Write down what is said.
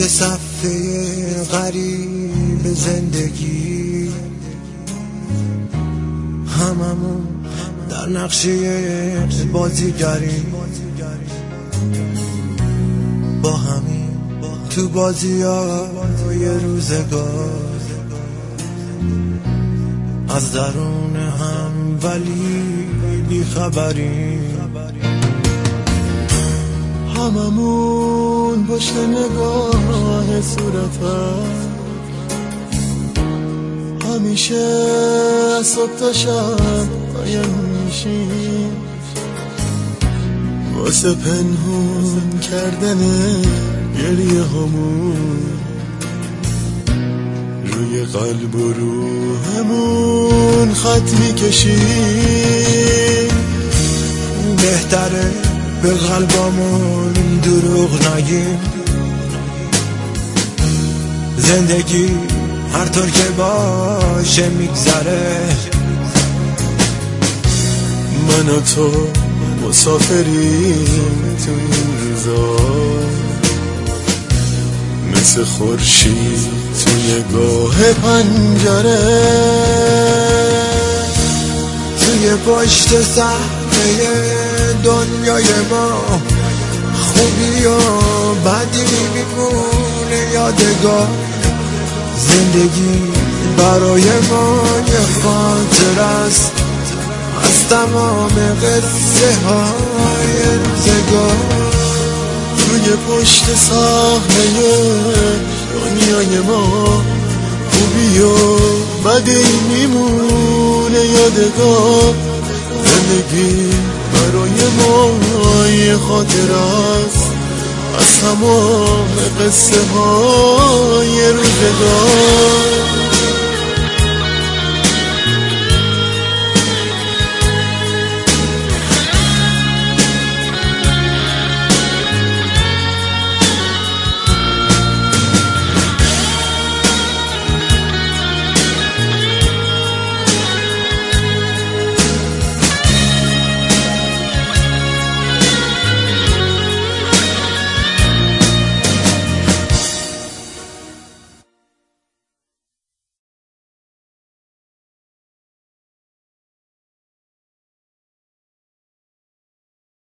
توی صفحه غریب زندگی هممون در نقشه بازیگری با همین تو بازیای روزگار از درون هم ولی بیخبریم هممون پشت نگاه صورتت همیشه از صبح تا شب قایم میشیم واسه پنهون کردن گریه همون روی قلب و روحمون خط میکشیم بهتره به قلبامون دروغ نگیم زندگی هر طور که باشه میگذره من و تو مسافریم تو این روزا مثل خورشید تو نگاه پنجره توی پشت صحنه دنیای ما خوبی و بدی میمونه یادگار زندگی برای ما یه خاطر است از تمام قصه های روزگار توی پشت صحنه دنیای ما خوبی و بدی میمونه یادگار زندگی برای ما یه خاطر است از تمام قصه های روزگار